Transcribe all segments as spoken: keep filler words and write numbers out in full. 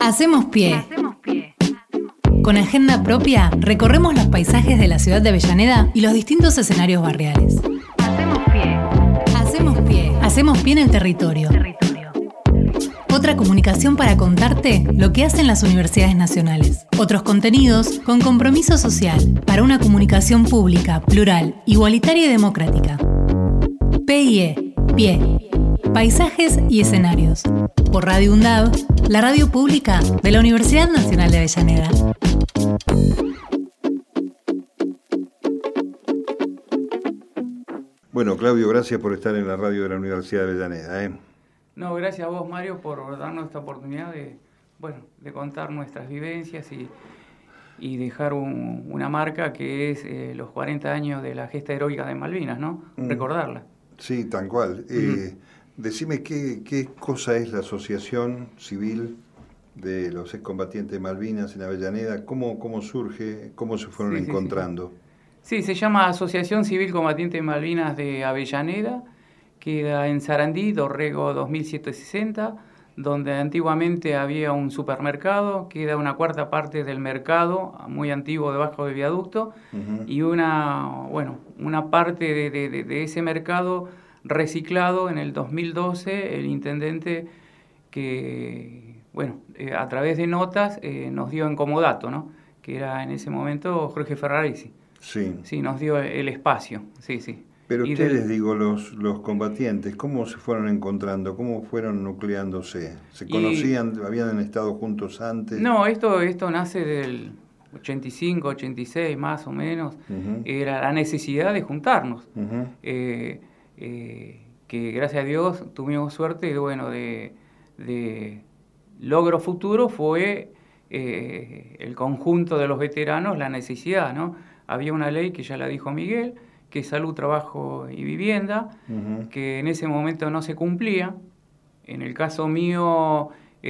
Hacemos pie. Hacemos pie. Con agenda propia, recorremos los paisajes de la ciudad de Avellaneda y los distintos escenarios barriales. Hacemos pie. Hacemos pie. Hacemos pie en el territorio. territorio. Otra comunicación para contarte lo que hacen las universidades nacionales. Otros contenidos con compromiso social para una comunicación pública, plural, igualitaria y democrática. P I E, Pie. Paisajes y escenarios. Por Radio UNDAV, la radio pública de la Universidad Nacional de Avellaneda. Bueno, Claudio, gracias por estar en la radio de la Universidad de Avellaneda. ¿eh? No, gracias a vos, Mario, por darnos esta oportunidad de, bueno, de contar nuestras vivencias y, y dejar un, una marca que es eh, los cuarenta años de la gesta heroica de Malvinas, ¿no? Mm. Recordarla. Sí, tal cual. Eh, mm. Decime qué, qué cosa es la Asociación Civil de los Excombatientes de Malvinas en Avellaneda, cómo, cómo surge, cómo se fueron sí, encontrando. Sí, sí. sí, se llama Asociación Civil Combatiente de Malvinas de Avellaneda, queda en Sarandí, Dorrego dos mil setecientos sesenta, donde antiguamente había un supermercado, queda una cuarta parte del mercado, muy antiguo debajo del viaducto, uh-huh. y una, bueno, una parte de, de, de ese mercado reciclado en el dos mil doce, el intendente que, bueno, eh, a través de notas eh, nos dio en comodato, ¿no? Que era en ese momento Jorge Ferraresi. Sí. Sí, nos dio el espacio, sí, sí. Pero y ustedes, del... digo, los, los combatientes, ¿cómo se fueron encontrando? ¿Cómo fueron nucleándose? ¿Se conocían, y... habían estado juntos antes? No, esto, esto nace del ochenta y cinco, ochenta y seis más o menos. Uh-huh. Era la necesidad de juntarnos. Uh-huh. Eh, Eh, que gracias a Dios tuvimos suerte y bueno, de, de logro futuro fue eh, el conjunto de los veteranos, la necesidad, ¿no? Había una ley que ya la dijo Miguel, que es salud, trabajo y vivienda, uh-huh. que en ese momento no se cumplía. En el caso mío,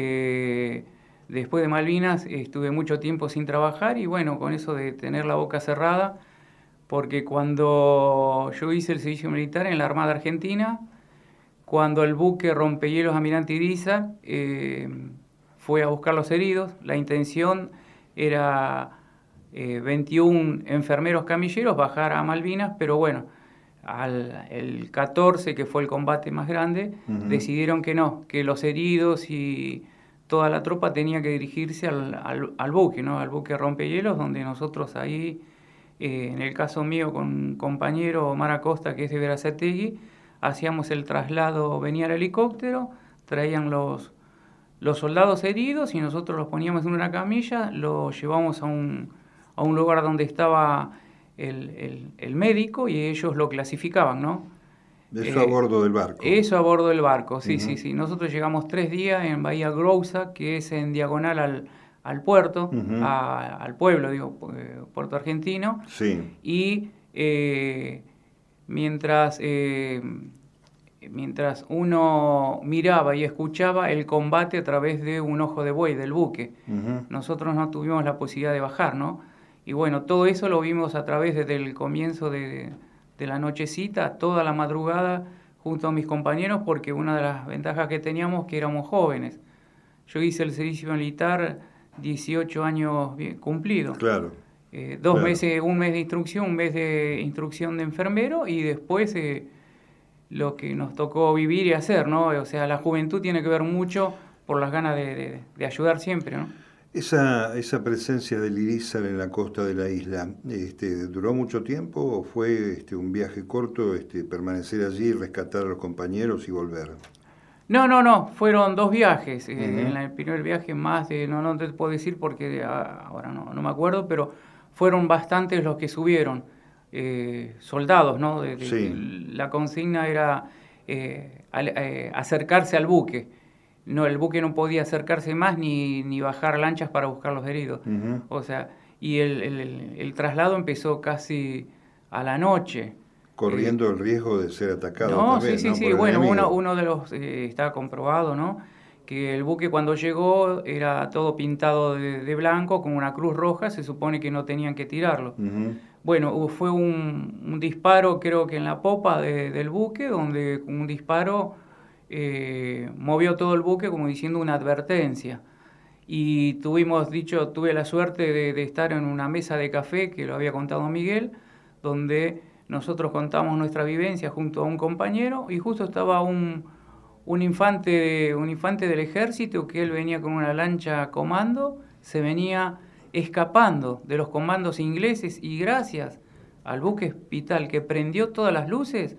eh, después de Malvinas, estuve mucho tiempo sin trabajar y bueno, con eso de tener la boca cerrada, porque cuando yo hice el servicio militar en la Armada Argentina, cuando el buque rompehielos Almirante Irizar eh, fue a buscar los heridos, la intención era eh, veintiún enfermeros camilleros bajar a Malvinas, pero bueno, al, el catorce, que fue el combate más grande, uh-huh. decidieron que no, que los heridos y toda la tropa tenía que dirigirse al, al, al buque, ¿no? Al buque rompehielos, donde nosotros ahí... Eh, en el caso mío con un compañero, Omar Acosta, que es de Verazategui, hacíamos el traslado, venía el helicóptero, traían los, los soldados heridos y nosotros los poníamos en una camilla, los llevamos a un, a un lugar donde estaba el, el, el médico y ellos lo clasificaban, ¿no? Eso eh, a bordo del barco. Eso a bordo del barco, sí, uh-huh. sí, sí. Nosotros llegamos tres días en Bahía Grouza, que es en diagonal al... al puerto, uh-huh. a, al pueblo, digo, Puerto Argentino, sí. y eh, mientras, eh, mientras uno miraba y escuchaba el combate a través de un ojo de buey del buque, uh-huh. nosotros no tuvimos la posibilidad de bajar, ¿no? Y bueno, todo eso lo vimos a través desde el comienzo de, de la nochecita, toda la madrugada, junto a mis compañeros, porque una de las ventajas que teníamos que éramos jóvenes. Yo hice el servicio militar dieciocho años bien cumplidos. Claro. Eh, dos claro. meses, un mes de instrucción, un mes de instrucción de enfermero y después eh, lo que nos tocó vivir y hacer, ¿no? O sea, la juventud tiene que ver mucho por las ganas de, de, de ayudar siempre, ¿no? Esa, esa presencia del Irizar en la costa de la isla, este, ¿duró mucho tiempo o fue este, un viaje corto, este, permanecer allí, rescatar a los compañeros y volver? No, no, no, fueron dos viajes. Uh-huh. Eh, en el primer viaje más de, no, no te puedo decir porque ahora no, no me acuerdo, pero fueron bastantes los que subieron, eh, soldados, ¿no? De, de, sí. La consigna era eh, al, eh, acercarse al buque. No, el buque no podía acercarse más ni, ni bajar lanchas para buscar los heridos. Uh-huh. O sea, y el, el, el traslado empezó casi a la noche. Corriendo eh, el riesgo de ser atacado no, también, sí, ¿no? sí, sí. Bueno, uno, uno de los, eh, está comprobado, ¿no? Que el buque cuando llegó era todo pintado de, de blanco, con una cruz roja, se supone que no tenían que tirarlo. Uh-huh. Bueno, fue un, un disparo, creo que en la popa de, del buque, donde un disparo eh, movió todo el buque como diciendo una advertencia. y tuvimos, dicho, tuve la suerte de, de estar en una mesa de café, que lo había contado Miguel, donde nosotros contamos nuestra vivencia junto a un compañero, y justo estaba un, un, infante, un infante del ejército, que él venía con una lancha comando, se venía escapando de los comandos ingleses, y gracias al buque hospital que prendió todas las luces,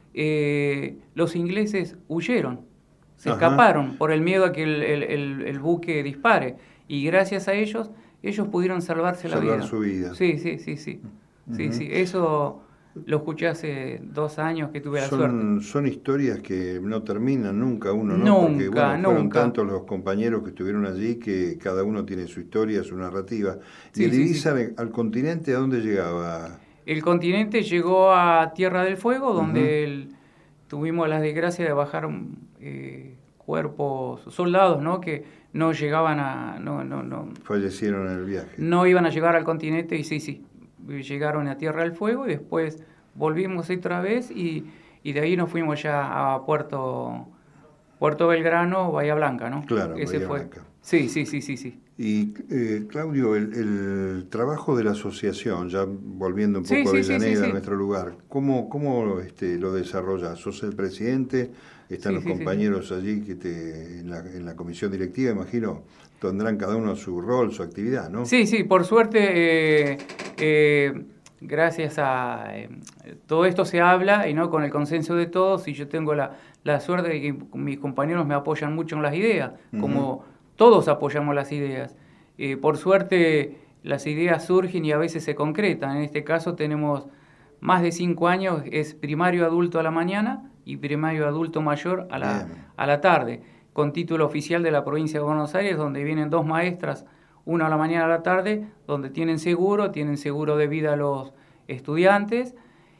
eh, los ingleses huyeron, se Ajá. escaparon por el miedo a que el, el, el, el buque dispare, y gracias a ellos, ellos pudieron salvarse Salvar la vida. su vida. Sí, sí, sí, sí. Uh-huh. sí, sí. Eso lo escuché hace dos años que tuve la son, suerte. Son historias que no terminan nunca uno, ¿no? Nunca, Porque bueno, fueron nunca. tantos los compañeros que estuvieron allí que cada uno tiene su historia, su narrativa. Sí, ¿Y el sí, Ibiza sí. al continente a dónde llegaba? El continente llegó a Tierra del Fuego, donde Uh-huh. el, tuvimos la desgracia de bajar eh, cuerpos, soldados, ¿no? Que no llegaban a... No, no, no, fallecieron en el viaje. No iban a llegar al continente, y sí, sí, llegaron a Tierra del Fuego, y después volvimos otra vez, y, y de ahí nos fuimos ya a Puerto, Puerto Belgrano, Bahía Blanca, ¿no? Claro, Ese Bahía fue. Blanca. Sí, sí, sí, sí, sí. Y eh, Claudio, el, el trabajo de la asociación, ya volviendo un poco sí, a sí, Avellaneda, sí, sí, sí. a nuestro lugar, ¿cómo, cómo este, lo desarrollas? ¿Sos el presidente? ¿Están Sí, los sí, compañeros sí, sí. allí que te, en, la, en la comisión directiva, imagino, tendrán cada uno su rol, su actividad, ¿no? Sí, sí, por suerte, eh, eh, gracias a... Eh, todo esto se habla, y no con el consenso de todos, y yo tengo la, la suerte de que mis compañeros me apoyan mucho en las ideas, uh-huh. como todos apoyamos las ideas. Eh, por suerte, las ideas surgen y a veces se concretan. En este caso tenemos más de cinco años, es primario adulto a la mañana y primario adulto mayor a la, a la tarde, con título oficial de la provincia de Buenos Aires, donde vienen dos maestras, una a la mañana y a la tarde, donde tienen seguro, tienen seguro de vida a los estudiantes,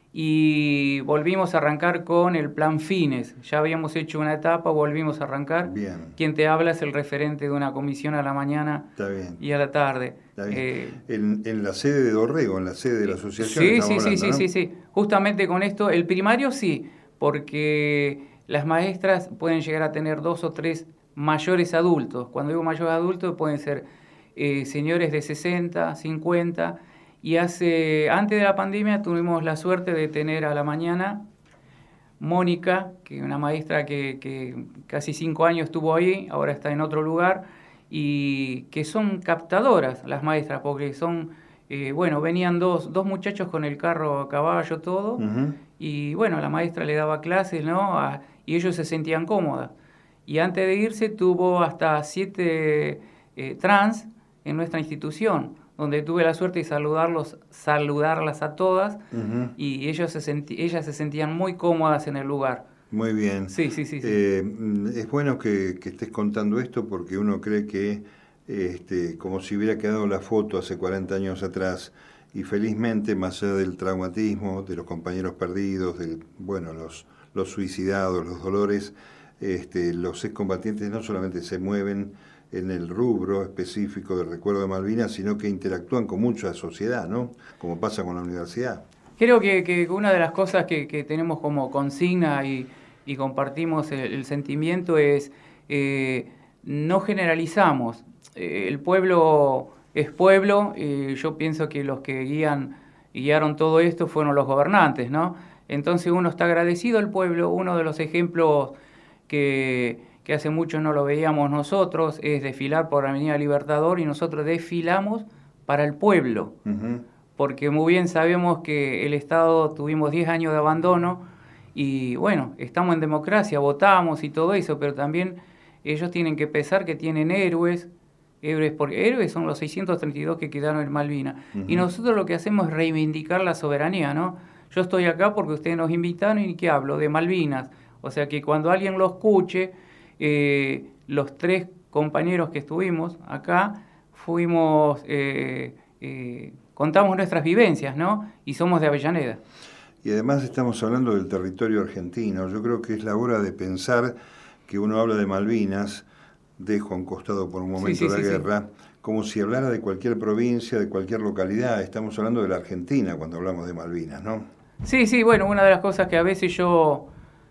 y volvimos a arrancar con el plan Fines. Ya habíamos hecho una etapa, volvimos a arrancar. Bien. Quien te habla es el referente de una comisión a la mañana Está bien. y a la tarde. Está bien. Eh, en, en la sede de Dorrego, en la sede de la asociación. Sí, sí, hablando, sí, sí, ¿no? sí, sí. Justamente con esto, el primario sí, porque las maestras pueden llegar a tener dos o tres mayores adultos. Cuando digo mayores adultos, pueden ser eh, señores de sesenta, cincuenta. Y hace, antes de la pandemia tuvimos la suerte de tener a la mañana Mónica, que es una maestra que, que casi cinco años estuvo ahí, ahora está en otro lugar, y que son captadoras las maestras, porque son, eh, bueno, venían dos, dos muchachos con el carro a caballo, todo, uh-huh. y bueno, la maestra le daba clases, ¿no? A, y ellos se sentían cómodas. Y antes de irse tuvo hasta siete eh, trans en nuestra institución, donde tuve la suerte de saludarlos, saludarlas a todas, uh-huh. y ellos se senti- ellas se sentían muy cómodas en el lugar. Muy bien. Sí, sí, sí. sí. Eh, es bueno que, que estés contando esto, porque uno cree que, este, como si hubiera quedado la foto hace cuarenta años atrás, y felizmente, más allá del traumatismo, de los compañeros perdidos, del, bueno, los, los suicidados, los dolores, este, los excombatientes no solamente se mueven en el rubro específico del recuerdo de Malvinas, sino que interactúan con mucha sociedad, ¿no? Como pasa con la universidad. Creo que, que una de las cosas que, que tenemos como consigna y, y compartimos el, el sentimiento es eh, no generalizamos. Eh, el pueblo es pueblo, y yo pienso que los que guían, guiaron todo esto fueron los gobernantes, ¿no? Entonces uno está agradecido al pueblo. Uno de los ejemplos que... que hace mucho no lo veíamos nosotros, es desfilar por Avenida Libertador, y nosotros desfilamos para el pueblo, uh-huh. porque muy bien sabemos que el Estado tuvimos diez años de abandono, y bueno, estamos en democracia, votamos y todo eso, pero también ellos tienen que pensar que tienen héroes, héroes, porque héroes son los seiscientos treinta y dos que quedaron en Malvinas, uh-huh. y nosotros lo que hacemos es reivindicar la soberanía, ¿no? Yo estoy acá porque ustedes nos invitaron, y ¿qué hablo? De Malvinas, o sea que cuando alguien lo escuche, Eh, los tres compañeros que estuvimos acá, fuimos, eh, eh, contamos nuestras vivencias, ¿no? Y somos de Avellaneda. Y además estamos hablando del territorio argentino. Yo creo que es la hora de pensar que uno habla de Malvinas, dejo a un costado por un momento sí, sí, la sí, guerra, sí. como si hablara de cualquier provincia, de cualquier localidad. Estamos hablando de la Argentina cuando hablamos de Malvinas, ¿no? Sí, sí, bueno, una de las cosas que a veces yo...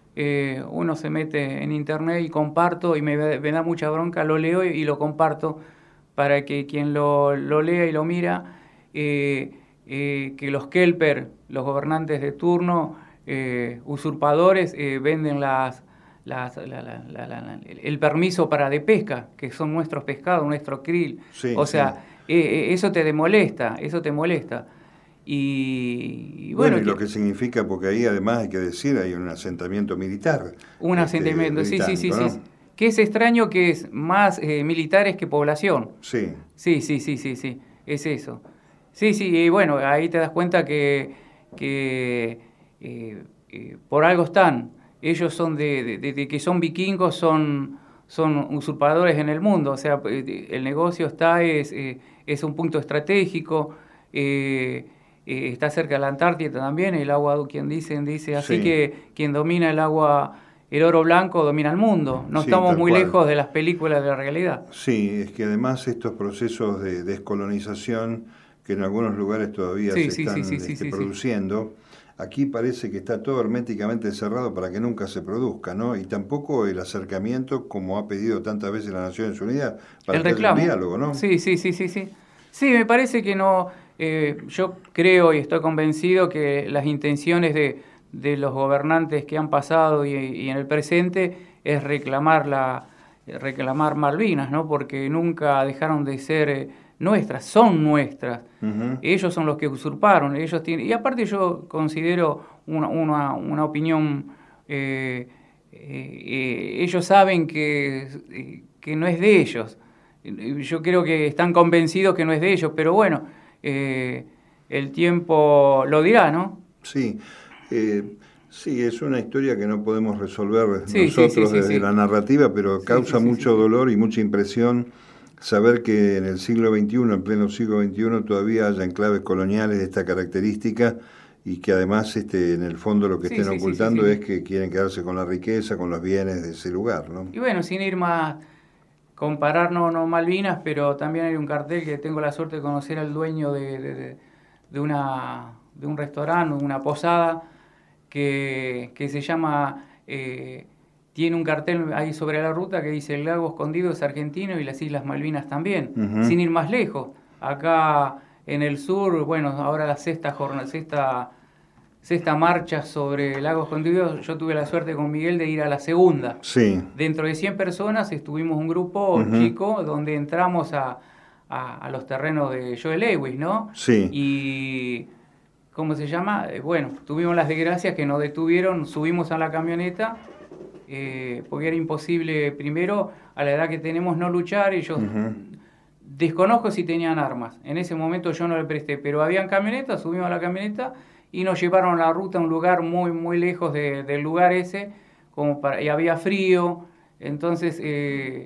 Eh, uno se mete en internet y comparto, y me, me da mucha bronca, lo leo y, y lo comparto, para que quien lo, lo lea y lo mira, eh, eh, que los kelper, los gobernantes de turno, eh, usurpadores, eh, venden las, las, la, la, la, la, el permiso para de pesca, que son nuestros pescados, nuestro krill. Sí, o sea, sí. eh, eso te molesta, eso te molesta. Y, y bueno, bueno, y lo que significa, porque ahí además hay que decir, hay un asentamiento militar. Un este, asentamiento, sí, sí, sí, ¿no? sí. Que es extraño que es más eh, militares que población. Sí. Sí, sí, sí, sí, sí, es eso. Sí, sí, y bueno, ahí te das cuenta que, que eh, eh, por algo están. Ellos son de, de, de, de que son vikingos, son, son usurpadores en el mundo. O sea, el negocio está, es, eh, es un punto estratégico. Eh, eh, está cerca de la Antártida también, el agua, quien dicen, dice así, Sí. que quien domina el agua, el oro blanco, domina el mundo. No Sí, estamos tal muy cual. lejos de las películas de la realidad. Sí, es que además estos procesos de descolonización, que en algunos lugares todavía Sí, se sí, están sí, sí, este, sí, sí, sí. produciendo, aquí parece que está todo herméticamente cerrado para que nunca se produzca, ¿no? Y tampoco el acercamiento, como ha pedido tantas veces las Naciones Unidas, para El que haya reclamo. un diálogo, ¿no? Sí, sí, sí, sí, sí. Sí, me parece que no. Eh, yo creo y estoy convencido que las intenciones de, de los gobernantes que han pasado y, y en el presente es reclamar la reclamar Malvinas, ¿no? Porque nunca dejaron de ser eh, nuestras, son nuestras. Uh-huh. Ellos son los que usurparon, ellos tienen, y aparte yo considero una, una, una opinión, eh, eh, eh, ellos saben que, que no es de ellos. Yo creo que están convencidos que no es de ellos, pero bueno, eh, el tiempo lo dirá, ¿no? Sí, eh, sí, es una historia que no podemos resolver Sí, nosotros sí, sí, sí, desde sí. la narrativa, pero Sí, causa sí, sí, mucho sí. dolor y mucha impresión saber que en el siglo veintiuno, en pleno siglo veintiuno, todavía haya enclaves coloniales de esta característica y que además este, en el fondo lo que Sí, estén sí, sí, ocultando sí, sí. es que quieren quedarse con la riqueza, con los bienes de ese lugar, ¿no? Y bueno, sin ir más, comparar no, no Malvinas, pero también hay un cartel que tengo la suerte de conocer al dueño de, de, de, de una, de un restaurante, una posada, que, que se llama, eh, tiene un cartel ahí sobre la ruta que dice el lago escondido es argentino y las Islas Malvinas también, Uh-huh. sin ir más lejos. Acá en el sur, bueno, ahora la sexta jornada, sexta, sexta marcha sobre el lago escondido, yo tuve la suerte con Miguel de ir a la segunda. Sí. Dentro de cien personas estuvimos un grupo Uh-huh. chico donde entramos a, a, a los terrenos de Joe Lewis, ¿no? Sí. Y, ¿cómo se llama? Eh, Bueno, tuvimos las desgracias que nos detuvieron, subimos a la camioneta, eh, porque era imposible, primero, a la edad que tenemos, no luchar. Ellos, Uh-huh. desconozco si tenían armas. En ese momento yo no le presté, pero habían camionetas, subimos a la camioneta y nos llevaron a la ruta a un lugar muy, muy lejos de, del lugar ese, como para, y había frío. Entonces, eh,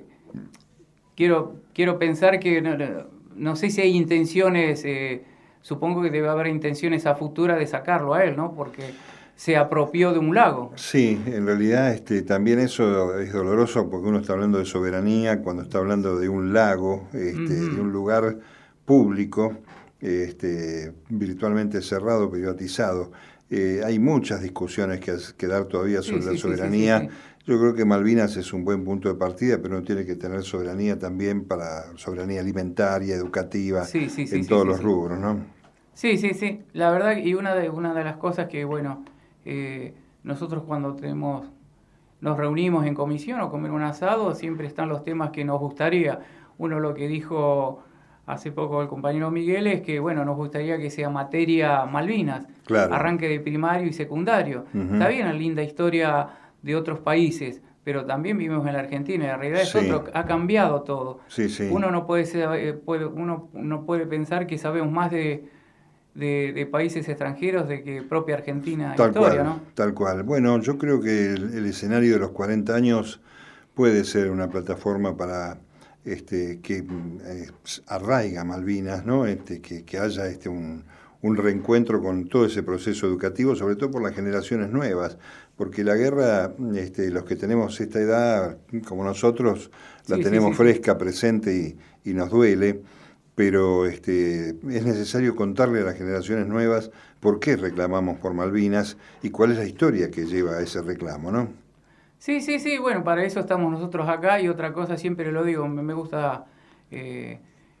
quiero, quiero pensar que, no, no, no sé si hay intenciones, eh, supongo que debe haber intenciones a futura de sacarlo a él, ¿no? Porque se apropió de un lago. Sí, en realidad este, también eso es doloroso porque uno está hablando de soberanía cuando está hablando de un lago, este, Ujú. de un lugar público, este, virtualmente cerrado, privatizado. Eh, hay muchas discusiones que, que dar todavía sobre Sí, la sí, sí, soberanía. sí, sí, sí. Yo creo que Malvinas es un buen punto de partida, pero uno tiene que tener soberanía también para soberanía alimentaria, educativa, Sí, sí, sí, en sí, todos sí, los sí. rubros, ¿no? Sí, sí, sí. La verdad, y una de, una de las cosas que, bueno, eh, nosotros cuando tenemos, nos reunimos en comisión o comer un asado, siempre están los temas que nos gustaría. Uno, lo que dijo hace poco el compañero Miguel, es que, bueno, nos gustaría que sea materia Malvinas, Claro. arranque de primario y secundario. Ujú. Está bien la linda historia de otros países, pero también vivimos en la Argentina y la realidad es Sí. otro, ha cambiado todo. Sí, sí. Uno no puede, ser, eh, puede, uno no puede pensar que sabemos más de, de, de países extranjeros de que propia Argentina Tal historia, cual, ¿no? tal cual. Bueno, yo creo que el, el escenario de los cuarenta años puede ser una plataforma para este, que eh, arraiga Malvinas, ¿no? Este, que, que haya este, un, un reencuentro con todo ese proceso educativo, sobre todo por las generaciones nuevas, porque la guerra, este, los que tenemos esta edad, como nosotros, la Sí, sí, tenemos sí, sí. fresca, presente y, y nos duele, pero este, es necesario contarle a las generaciones nuevas por qué reclamamos por Malvinas y cuál es la historia que lleva a ese reclamo, ¿no? Sí, sí, sí, bueno, para eso estamos nosotros acá y otra cosa, siempre lo digo, me, me gusta eh,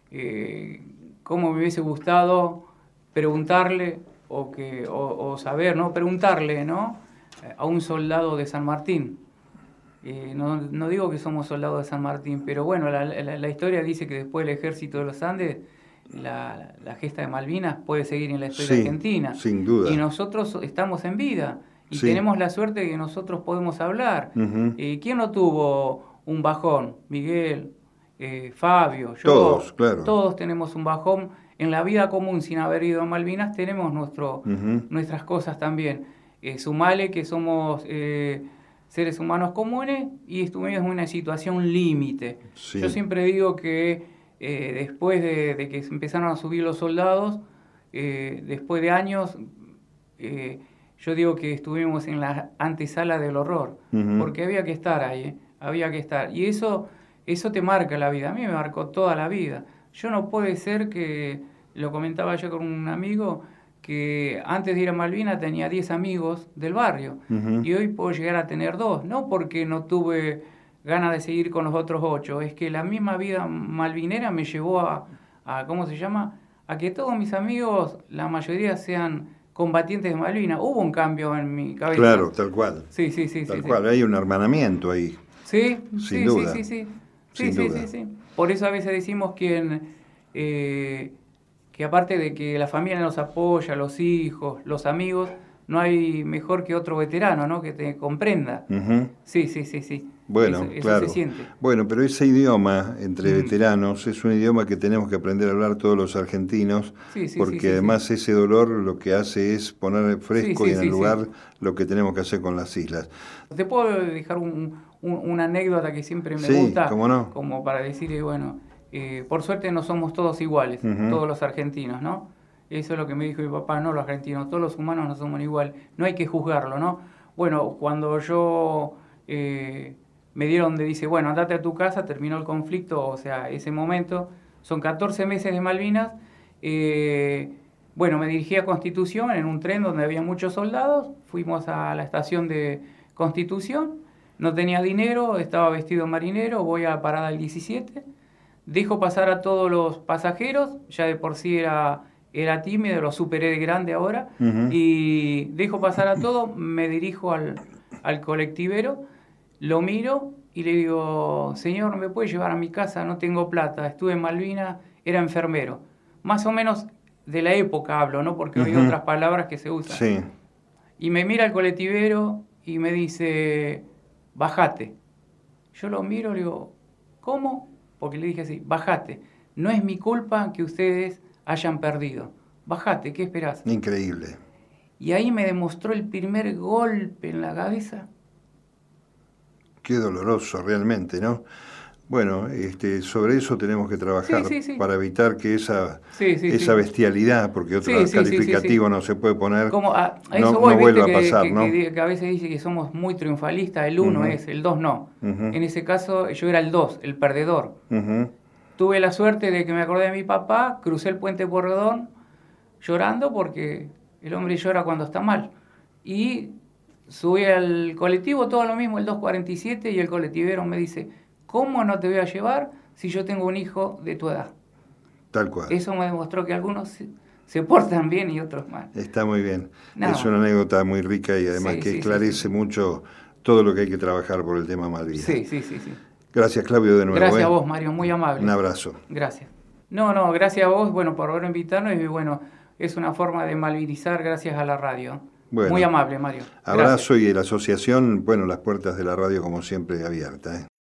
eh, cómo me hubiese gustado preguntarle o, que, o, o saber, ¿no? Preguntarle, ¿no? A un soldado de San Martín. Eh, no, no digo que somos soldados de San Martín, pero bueno, la, la, la historia dice que después del ejército de los Andes, la, la gesta de Malvinas puede seguir en la historia sí, argentina. Sin duda. Y nosotros estamos en vida y sí. tenemos la suerte de que nosotros podemos hablar. Uh-huh. Eh, ¿Quién no tuvo un bajón? Miguel, eh, Fabio, yo. Todos, claro. Todos tenemos un bajón. En la vida común, sin haber ido a Malvinas, tenemos nuestro, uh-huh. nuestras cosas también. Eh, sumale que somos... Eh, seres humanos comunes y estuvimos en una situación límite. Sí. Yo siempre digo que eh, después de, de que empezaron a subir los soldados, eh, después de años, eh, yo digo que estuvimos en la antesala del horror, uh-huh. porque había que estar ahí, ¿eh? había que estar. Y eso, eso te marca la vida, a mí me marcó toda la vida. Yo no puede ser que, lo comentaba yo con un amigo, que antes de ir a Malvinas tenía diez amigos del barrio, uh-huh. y hoy puedo llegar a tener dos, no porque no tuve ganas de seguir con los otros ocho, es que la misma vida malvinera me llevó a, a ¿cómo se llama?, a que todos mis amigos, la mayoría sean combatientes de Malvinas. Hubo un cambio en mi cabeza. Claro, tal cual. Sí, sí, sí. Tal sí, cual, sí. Hay un hermanamiento ahí. Sí, sin sí, duda. sí, sí, sí. Sin sí, duda. sí, sí, sí. Por eso a veces decimos que en, eh, que aparte de que la familia nos apoya, los hijos, los amigos, no hay mejor que otro veterano, ¿no?, que te comprenda. Uh-huh. Sí, sí, sí, sí. Bueno, eso, eso claro. se siente. Bueno, pero ese idioma entre Mm. veteranos es un idioma que tenemos que aprender a hablar todos los argentinos, Sí, sí, porque sí, sí, además sí. ese dolor lo que hace es poner fresco Sí, sí, y en sí, el lugar sí. lo que tenemos que hacer con las islas. Te puedo dejar un, un, una anécdota que siempre me Sí, gusta, cómo no. como para decir, eh, bueno, eh, por suerte no somos todos iguales, Uh-huh. todos los argentinos, ¿no? Eso es lo que me dijo mi papá, no los argentinos, todos los humanos no somos igual, no hay que juzgarlo, ¿no? Bueno, cuando yo eh, me dieron de, dice, bueno, andate a tu casa, terminó el conflicto, o sea, ese momento, son catorce meses de Malvinas, eh, bueno, me dirigí a Constitución en un tren donde había muchos soldados, fuimos a la estación de Constitución, no tenía dinero, estaba vestido marinero, voy a la parada del diecisiete, dejo pasar a todos los pasajeros, ya de por sí era... Era tímido, lo superé de grande ahora, uh-huh. y dejo pasar a todo, me dirijo al, al colectivero, lo miro y le digo, señor, ¿me puede llevar a mi casa? No tengo plata, estuve en Malvinas, era enfermero. Más o menos de la época hablo, ¿no? Porque uh-huh. hay otras palabras que se usan. Sí. Y me mira el colectivero y me dice, bajate. Yo lo miro y le digo, ¿cómo? Porque le dije así, bajate. No es mi culpa que ustedes hayan perdido. Bajate, ¿qué esperás? Increíble. Y ahí me demostró el primer golpe en la cabeza. Qué doloroso realmente, ¿no? Bueno, este, sobre eso tenemos que trabajar sí, sí, sí. para evitar que esa, sí, sí, esa sí. bestialidad, porque otro sí, sí, calificativo sí, sí, sí. no se puede poner, Como a, a no, eso voy, no ¿viste? vuelva que, a pasar, que, ¿no? Que, que a veces dice que somos muy triunfalistas, el uno uh-huh. es, el dos no. Uh-huh. En ese caso yo era el dos, el perdedor. Uh-huh. Tuve la suerte de que me acordé de mi papá, crucé el puente Porredón llorando porque el hombre llora cuando está mal. Y subí al colectivo, todo lo mismo, el dos cuarenta y siete, y el colectivero me dice, ¿cómo no te voy a llevar si yo tengo un hijo de tu edad? Tal cual. Eso me demostró que algunos se, se portan bien y otros mal. Está muy bien. No. Es una anécdota muy rica y además sí, que sí, esclarece sí, sí. mucho todo lo que hay que trabajar por el tema Malvinas. Sí, sí, sí, sí. Gracias, Claudio, de nuevo. Gracias ¿eh? a vos, Mario, muy amable. Un abrazo. Gracias. No, no, gracias a vos, bueno, por haber invitarnos y bueno, es una forma de malvinizar gracias a la radio. Bueno, muy amable, Mario. Abrazo Gracias. Y la asociación, bueno, las puertas de la radio como siempre abiertas. ¿eh?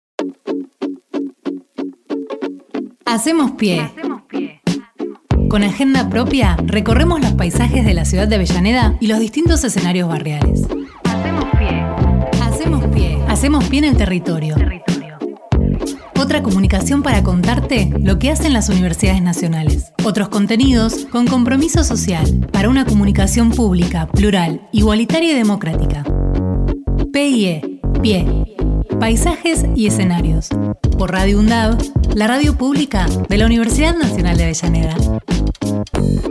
Hacemos pie. Hacemos pie. Con agenda propia, recorremos los paisajes de la ciudad de Avellaneda y los distintos escenarios barriales. Hacemos pie. Hacemos pie. Hacemos pie en el territorio. territorio. Otra comunicación para contarte lo que hacen las universidades nacionales. Otros contenidos con compromiso social para una comunicación pública, plural, igualitaria y democrática. P I E, Pie. Paisajes y escenarios. Por Radio UNDAV, la radio pública de la Universidad Nacional de Avellaneda.